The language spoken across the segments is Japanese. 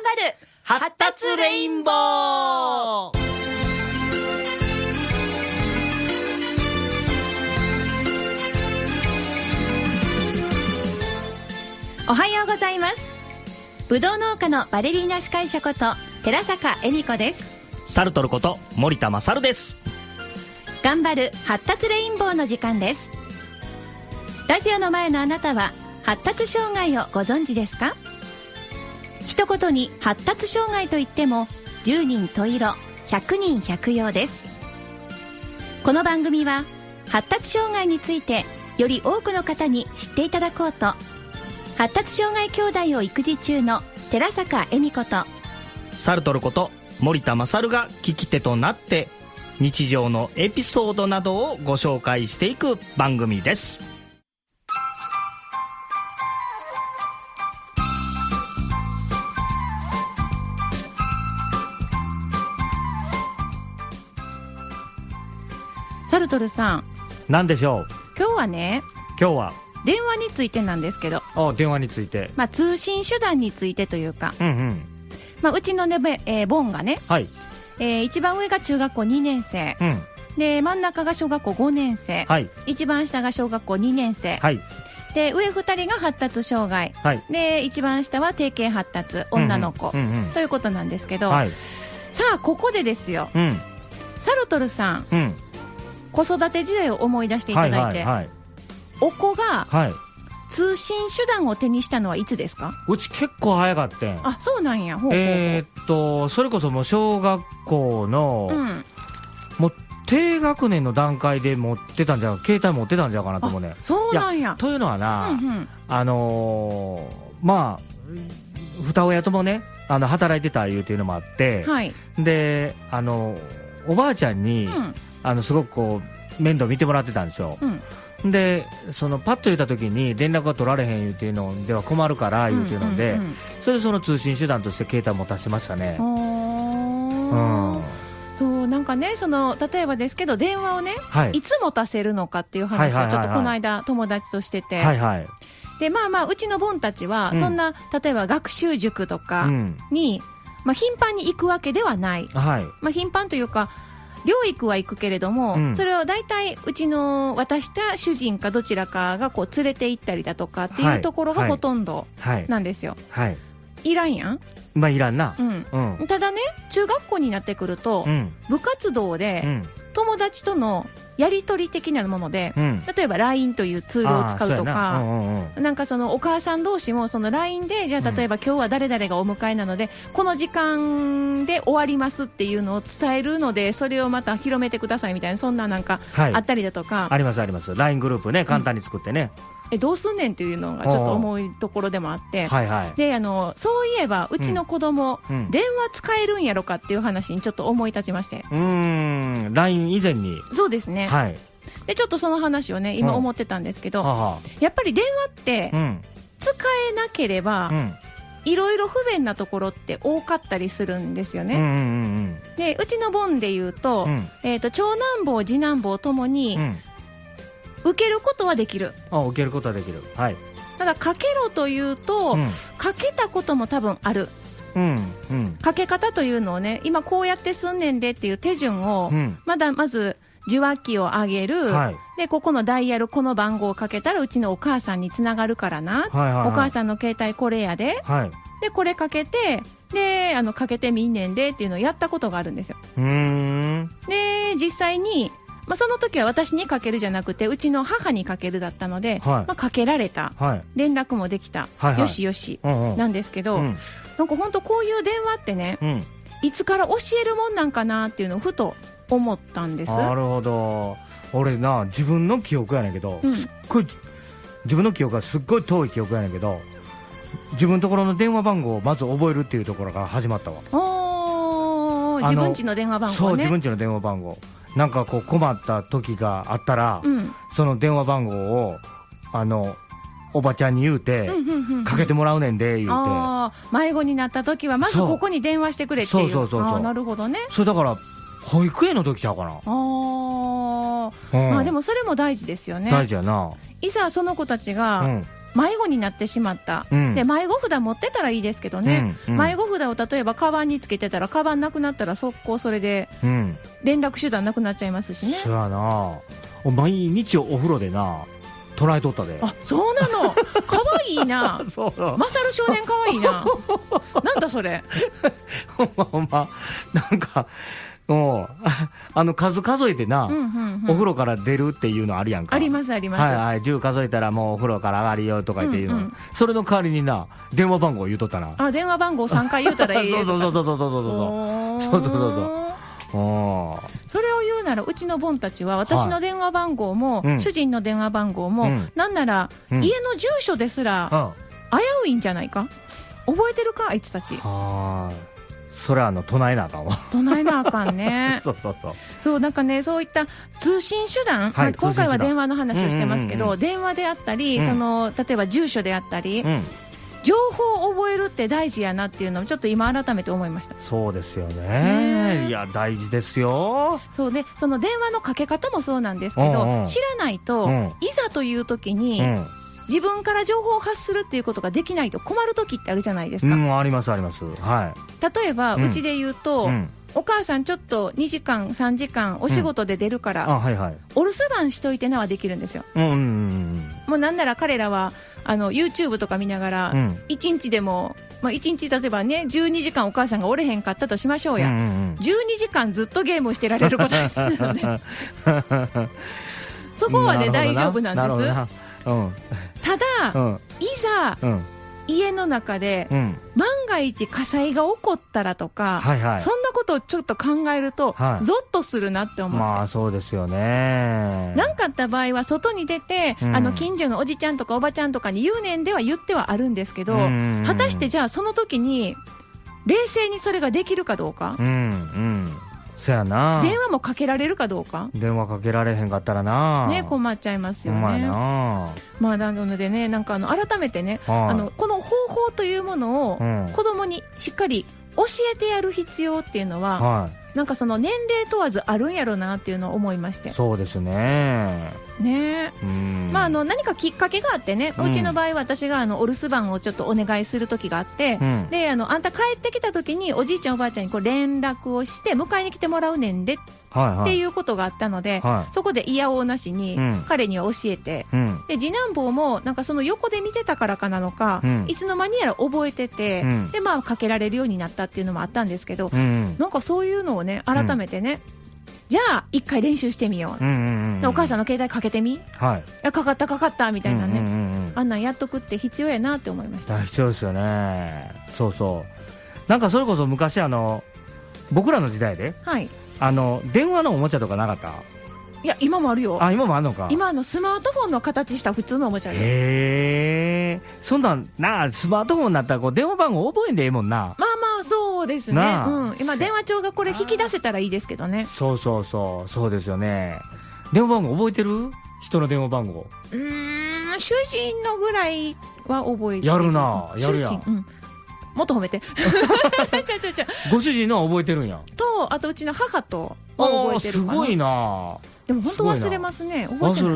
張る発達レインボー。 おはようございます。ぶどう農家のバレリーナ司会者こと寺坂恵美子です。 サルトルこと森田勝です。 頑張る発達レインボーの時間です。ラジオの前のあなたは発達障害をご存知ですか？一言に発達障害といっても10人十色100人百様です。この番組は発達障害についてより多くの方に知っていただこうと、発達障害兄弟を育児中の寺坂恵美子とサルトルこと森田勝が聞き手となって日常のエピソードなどをご紹介していく番組です。 サルトルさん、 何でしょう。 今日はね、 今日は電話についてなんですけど、 電話について、 通信手段についてというか、うちのね、ボンがね、 はい、 一番上が中学校2年生、で真ん中が小学校5年生、 はい、 一番下が小学校2年生、 はい、 で上2人が発達障害、はい、で一番下は定型発達女の子、ということなんですけど、はい、さあここでですよ、サルトルさん、子育て時代を思い出していただいて、お子が、通信手段を手にしたのはいつですか？ うち結構早かったん。 あ、そうなんや。 それこそもう小学校の、もう低学年の段階で持ってたんじゃ、携帯持ってたんじゃかなと思うね。 そうなんや。 というのはな、二親ともね、働いてたいうていうのもあって、でおばあちゃんに、すごくこう面倒見てもらってたんですよ。でそのパッと言った時に連絡が取られへんいうていうのでは困るからいうていうので、それでその通信手段として携帯持たせましたね。 そうなんかね、例えばですけど電話をね、いつ持たせるのかっていう話をちょっとこの間友達としてて、でうちのボンたちはそんな、例えば学習塾とかに、頻繁に行くわけではない、頻繁というか療育は行くけれども、それを大体うちの渡した主人かどちらかがこう連れて行ったりだとかっていうところがほとんどなんですよ。いらんやん。 いらんな。 ただね、中学校になってくると、部活動で友達とのやり取り的なもので、例えば LINE というツールを使うとか、なんかお母さん同士もその LINE で、じゃあ例えば今日は誰々がお迎えなので、この時間で終わりますっていうのを伝えるので、それをまた広めてくださいみたいな、そんななんかあったりだとか、 ありますあります。 LINE グループね、簡単に作ってね、 どうすんねんっていうのがちょっと重いところでもあって、でそういえばうちの子供、電話使えるんやろかっていう話にちょっと思い立ちまして、 LINE 以前に。 そうですね、でちょっとその話をね今思ってたんですけど、やっぱり電話って使えなければ、いろいろ不便なところって多かったりするんですよね。でうちのボンでいうと、長男坊次男坊ともに、受けることはできる。 受けることはできる。 ただかけろというと、かけたことも多分ある。かけ方というのをね、今こうやってすんねんでっていう手順を、まず受話器を上げる、でここのダイヤルこの番号をかけたらうちのお母さんにつながるからな、お母さんの携帯これやで、でこれかけて、でかけてみんねんでっていうのをやったことがあるんですよ。で実際にその時は私にかけるじゃなくてうちの母にかけるだったので、かけられた、連絡もできた、よしよしなんですけど、なんか本当こういう電話ってね、いつから教えるもんなんかなっていうのをふと思ったんです。 なるほど。俺な、自分の記憶やねんけど、自分の記憶がすっごい遠い記憶やねんけど、自分のところの電話番号をまず覚えるっていうところから始まったわ。 自分家の電話番号ね。 そう、自分家の電話番号。なんかこう困った時があったら、その電話番号をおばちゃんに言うて、かけてもらうねんで言うて、 迷子になった時はまずここに電話してくれっていう。そうなるほどね。 それだから保育園の時ちゃうかな。 でもそれも大事ですよね。 大事やな。 いざその子たちが、 迷子になってしまった、で迷子札持ってたらいいですけどね、迷子札を例えばカバンにつけてたら、カバンなくなったら速攻それで連絡手段なくなっちゃいますしね。 そうやな、毎日お風呂でな捉えとったで。 あ、そうなの。かわいいな。 そうマサル少年かわいいな。なんだそれ。 ほんまなんか数数えてな、お風呂から出るっていうのあるやんか。 ありますあります。 はいはい、10数えたらもうお風呂から上がりよとか言って言うの、それの代わりにな電話番号言うとったな。 あ、電話番号3回言うたらええそうそうそうそうそうそうそれを言うなら、うちのボンたちは私の電話番号も、主人の電話番号も、なんなら、家の住所ですら危ういんじゃないか。覚えてるかあいつたち。 それは唱えなあかんわ。 唱えなあかんね。そうなんかね、そういった通信手段、今回は電話の話をしてますけど、電話であったり、例えば住所であったり、情報を覚えるって大事やなっていうのをちょっと今改めて思いました。 そうですよね。いや大事ですよ。 そうね、その電話のかけ方もそうなんですけど、知らないと、いざという時に、自分から情報を発するっていうことができないと困る時ってあるじゃないですか。 ありますあります。はい。 例えば、うちで言うと、お母さんちょっと2時間3時間お仕事で出るから、お留守番しといてなはできるんですよ。もうなんなら彼らはYouTube とか見ながら、1日でも、1日例えばね12時間お母さんがおれへんかったとしましょうや、12時間ずっとゲームをしてられることですのでそこはね大丈夫なんです。ただ、いざ、家の中で、万が一火災が起こったらとか、そんなことをちょっと考えると、ゾッとするなって思って。 まあそうですよね。 なんかあった場合は外に出て、近所のおじちゃんとかおばちゃんとかに言うねんでは言ってはあるんですけど、果たしてじゃあその時に冷静にそれができるかどうか。 そやな。 電話もかけられるかどうか。 電話かけられへんかったらな、 困っちゃいますよね。なのでね、なんか改めてね、この方法というものを子供にしっかり教えてやる必要っていうのは、なんかその年齢問わずあるんやろうなっていうのを思いまして。 そうですね。 何かきっかけがあってね、うちの場合私がお留守番をちょっとお願いする時があって、であんた帰ってきた時におじいちゃんおばあちゃんにこう連絡をして迎えに来てもらうねんでっていうことがあったので、そこでいやおうなしに彼には教えて、で次男坊もなんかその横で見てたからかなのか、いつの間にやら覚えてて、でかけられるようになったっていうのもあったんですけど、なんかそういうのをね改めてね、じゃあ一回練習してみよう、でお母さんの携帯かけてみ、かかったみたいなね、あんなんやっとくって必要やなって思いました。 必要ですよね。そうそう、なんかそれこそ昔僕らの時代で、電話のおもちゃとかなかった？ いや今もあるよ。 今もあるのか。 今スマートフォンの形した普通のおもちゃで。そんなんスマートフォンになったら電話番号覚えんでええもんな。 そうですね。今電話帳がこれ引き出せたらいいですけどね。 そうですよね。電話番号覚えてる？人の電話番号。 主人のぐらいは覚えてる。 やるな、やるやん。 もっと褒めて。 ご主人のは覚えてるんや。 と、あとうちの母とは覚えてるかな。 すごいな。 でも本当忘れますね。覚えてない。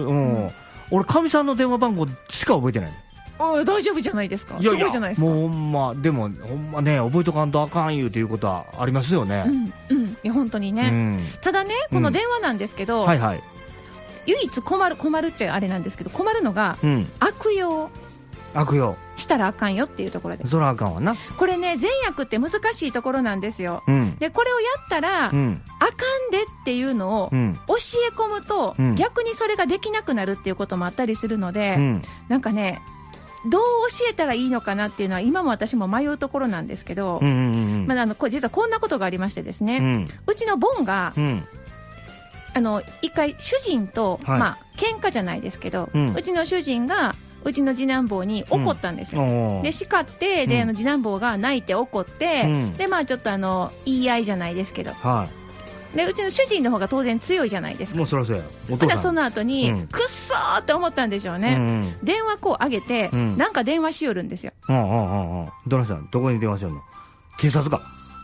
俺かみさんの電話番号しか覚えてない。 大丈夫じゃないですか。すごいじゃないですか。 もうでもほんまね、覚えとかんとあかんいうということはありますよね。 いや本当にね。ただね、この電話なんですけど、唯一困るっちゃあれなんですけど、困るのが悪用したらあかんよっていうところで。 そらあかんわな。 これね、善悪って難しいところなんですよ。でこれをやったらあかんでっていうのを教え込むと、逆にそれができなくなるっていうこともあったりするので、なんかね、どう教えたらいいのかなっていうのは今も私も迷うところなんですけど、実はこんなことがありましてですね、うちのボンが一回主人と喧嘩じゃないですけど、うちの主人がうちの次男坊に怒ったんですよ。で叱って、で次男坊が泣いて怒って、でちょっと言い合いじゃないですけど、でうちの主人の方が当然強いじゃないですか。 もうそらそうや。 またその後に、くっそーって思ったんでしょうね。電話こう上げて、なんか電話しよるんですよ。 どなたさんどこに電話しよるの？警察か。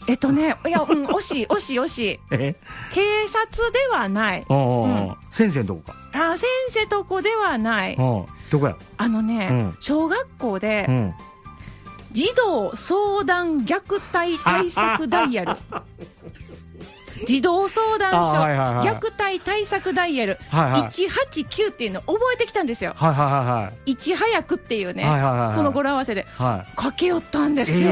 いや、惜しい。警察ではない。 先生のとこか。 先生とこではない。 どこや。 小学校で、児童相談虐待対策ダイヤル。児童相談所、虐待対策ダイヤル、189っていうのを覚えてきたんですよ。いち早くっていうね、その語呂合わせで、かけよったんですよ。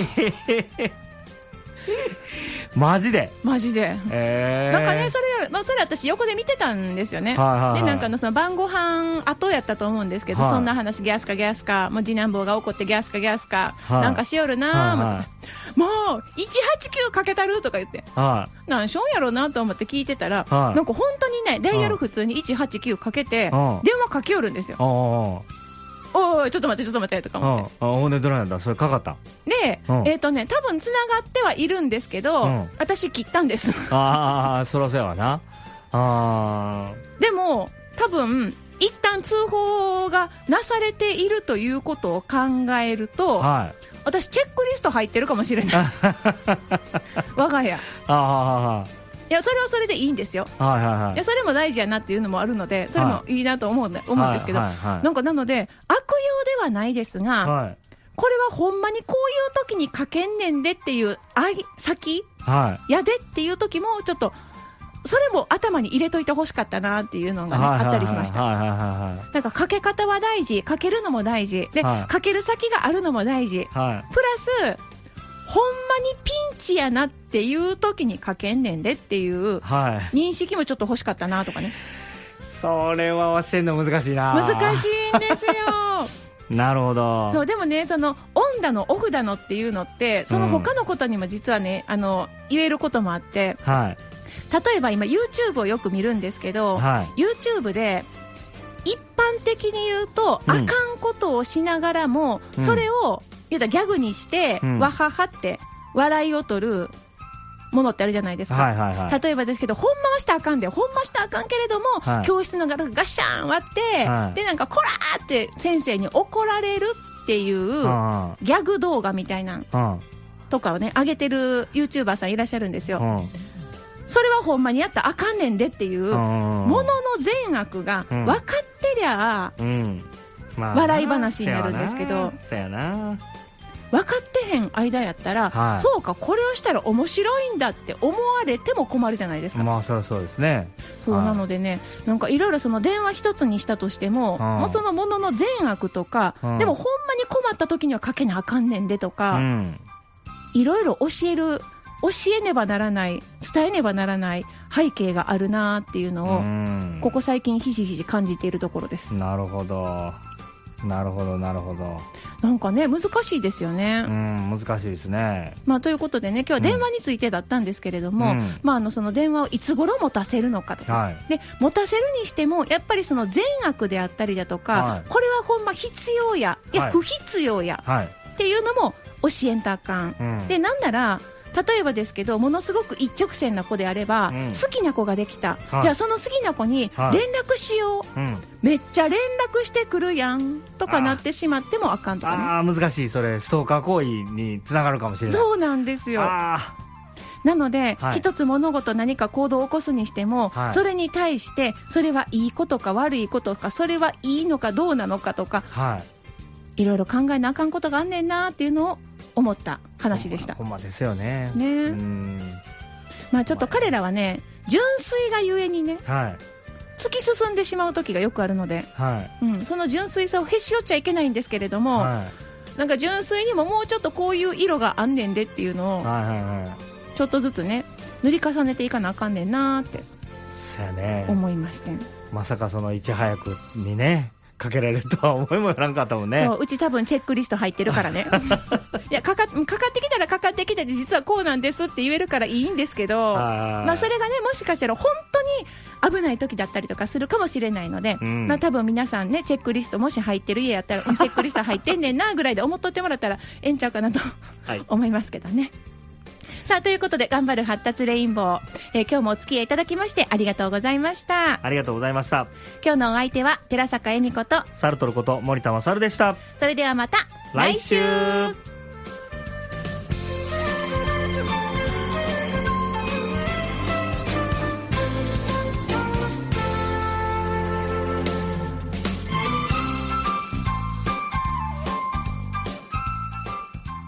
マジでなんかね、それ私横で見てたんですよね。で、なんかその晩ご飯後やったと思うんですけど、そんな話、ギャスカ、もう次男坊が怒ってギャスカ、なんかしよるなー、もう189かけたるとか言って、なんしょんやろうなと思って聞いてたら、なんか本当にね、ダイヤル普通に189かけて、電話かけよるんですよ。おい、ちょっと待ってとか思って。 ほんでどないなんだ、それかかった。 で、多分つながってはいるんですけど、私切ったんです。 そらそうやわな。 でも多分一旦通報がなされているということを考えると、私チェックリスト入ってるかもしれない。我が家。いや、それはそれでいいんですよ。いや、それも大事やなっていうのもあるので、それもいいなと思うんですけど、なんかなので悪用ではないですが、これはほんまにこういう時にかけんねんでっていう先やでっていう時もちょっとそれも頭に入れといてほしかったなっていうのが、ね、あったりしました。なんかかけ方は大事、かけるのも大事で、かける先があるのも大事、プラスほんまにピンチやなっていう時にかけんねんでっていう認識もちょっと欲しかったなとかね。 それは教えるの難しいな。 難しいんですよ。 なるほど。 そう、でもね、そのオンだのオフだのっていうのってその他のことにも実はね、言えることもあって、例えば今 YouTube をよく見るんですけど、YouTube で一般的に言うと、あかんことをしながらも、それを言うたらギャグにして、わははって笑いを取るものってあるじゃないですか。例えばですけど、ほんまはしたらあかんで、ほんましたらあかんけれども、教室のガラガッシャン割って、でなんかこらーって先生に怒られるっていうギャグ動画みたいなとかをね上げてる YouTuber さんいらっしゃるんですよ。それはほんまにやったらあかんねんでっていうものの善悪が分かってりゃ笑い話になるんですけど、分かってへん間やったら、そうか、これをしたら面白いんだって思われても困るじゃないですか。 そうですね。 そうなのでね、なんかいろいろその電話一つにしたとしても、もうそのものの善悪とか、でもほんまに困った時にはかけなあかんねんでとか、いろいろ教えねばならない、伝えねばならない背景があるなっていうのをここ最近ひしひし感じているところです。 なるほど。 なんかね、難しいですよね。 難しいですね。 ということでね、今日は電話についてだったんですけれども、その電話をいつ頃持たせるのかとか、で持たせるにしてもやっぱりその善悪であったりだとか、これはほんま必要や、不必要や、っていうのも教えんとあかん。でなんなら例えばですけど、ものすごく一直線な子であれば、好きな子ができた、じゃあその好きな子に連絡しよう、めっちゃ連絡してくるやんとかなってしまってもあかんとかね。 難しい。それストーカー行為につながるかもしれない。 そうなんですよ。なので、一つ物事何か行動を起こすにしても、それに対してそれはいいことか悪いことか、それはいいのかどうなのかとか、いろいろ考えなあかんことがあんねんなっていうのを思った話でした。 ほんまですよね。 ちょっと彼らはね、純粋がゆえにね、突き進んでしまう時がよくあるので、その純粋さをへし折っちゃいけないんですけれども、なんか純粋にももうちょっとこういう色があんねんでっていうのをちょっとずつね塗り重ねていかなあかんねんなって思いまして、 まさかそのいち早くにねかけられるとは思いもよらんかったもんね。 そう、うち多分チェックリスト入ってるからね。いや、かかってきたらかかってきたで実はこうなんですって言えるからいいんですけど、それがねもしかしたら本当に危ない時だったりとかするかもしれないので、多分皆さんねチェックリストもし入ってる家やったらチェックリスト入ってんねんなぐらいで思っとってもらったらええんちゃうかなと思いますけどね。さあ、ということで頑張る発達レインボー、今日もお付き合いいただきましてありがとうございました。 ありがとうございました。 今日のお相手は寺坂恵美子とサルトルこと森田勝でした。 それではまた来週。